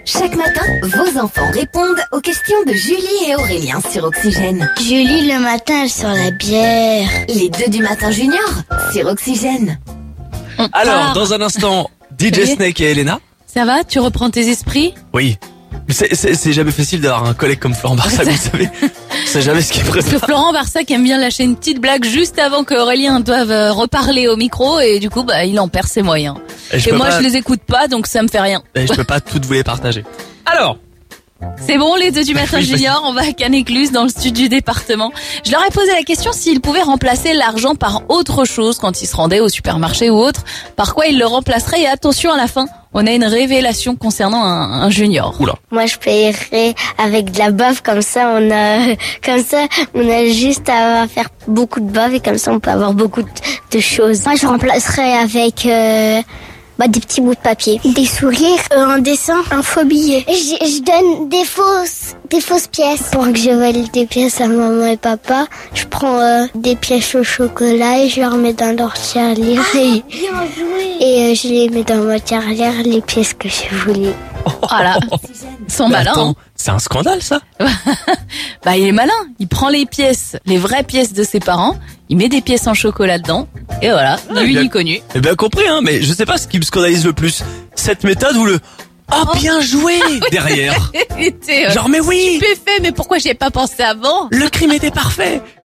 Chaque matin, vos enfants répondent aux questions de Julie et Aurélien sur Oxygène. Julie, le matin, elle sort la bière. Les 2 du matin junior sur Oxygène. Alors, dans un instant, DJ Oui. Snake et Elena. Ça va? Tu reprends tes esprits? Oui. C'est jamais facile d'avoir un collègue comme Florent Barsac, vous savez. On sait jamais ce qu'il Parce que prépare. Florent Barsac aime bien lâcher une petite blague juste avant qu'Aurélien doive reparler au micro et du coup, il en perd ses moyens. Et peux moi, pas- je les écoute pas, donc ça me fait rien. je peux pas toutes vous les partager. Alors, C'est bon, les 2 du matin Oui, junior, on va à Canécluse dans le sud du département. Je leur ai posé la question s'ils pouvaient remplacer l'argent par autre chose quand ils se rendaient au supermarché ou autre. Par quoi ils le remplaceraient? Et attention, à la fin, on a une révélation concernant un junior. oula. Moi, je paierais avec de la bave, comme ça, on a juste à faire beaucoup de bave et comme ça, on peut avoir beaucoup de choses. Moi, je remplacerais avec des petits bouts de papier, des sourires, un dessin, un faux billet. Je donne des fausses pièces pour que je vole des pièces à maman et papa. Je prends des pièces au chocolat et je les remets dans leur tirelire et je les mets dans ma tirelire les pièces que j'ai voulu. Voilà. Ils sont Mais malins. attends, hein. c'est un scandale ça. Il est malin. Il prend les pièces, les vraies pièces de ses parents, il met des pièces en chocolat dedans, et voilà, lui bien- il est connu. Eh bien compris, hein, mais je sais pas ce qui me scandalise le plus. Cette méthode ou le « Oh, bien joué !» derrière. Il était Genre, mais oui, stupéfait, mais pourquoi j'y ai pas pensé avant? le crime était parfait.